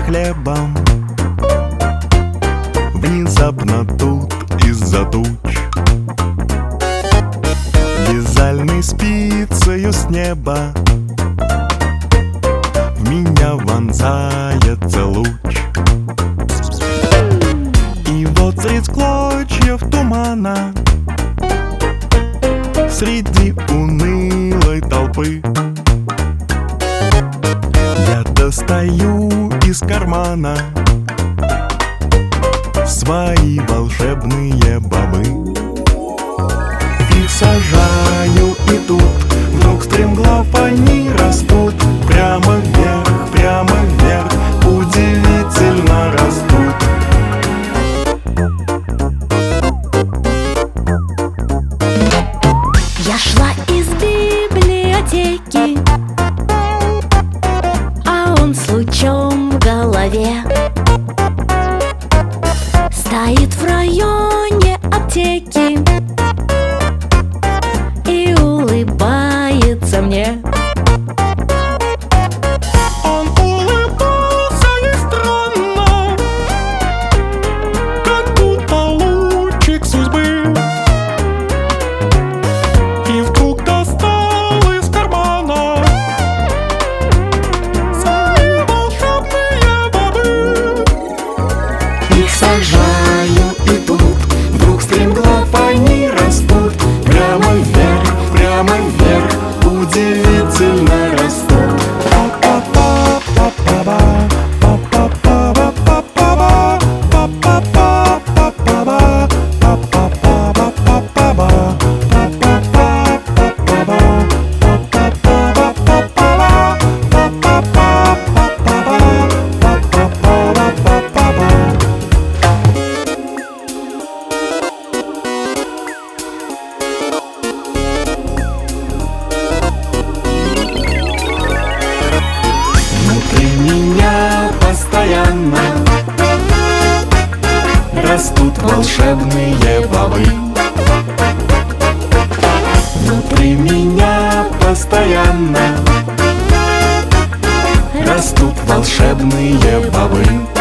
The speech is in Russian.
хлебом. Внезапно тут из-за туч вязальной спицею с неба в меня вонзается луч. И вот средь клочьев тумана, среди унылой толпы, я достаю из кармана свои волшебные бобы. Их сажаю, и тут вдруг стремглав они растут прямо вверх, удивительно растут. Я шла из библиотеки, а он с лучом в голове. Стоит в районе аптеки и улыбается мне. Он улыбался и странно, как будто лучик судьбы. И вдруг достал из кармана свои волшебные бобы. Их сажаю, и тут вдруг стремглав они растут прямо вверх, удивительно растут. Меня постоянно растут волшебные бобы. Внутри меня постоянно растут волшебные бобы.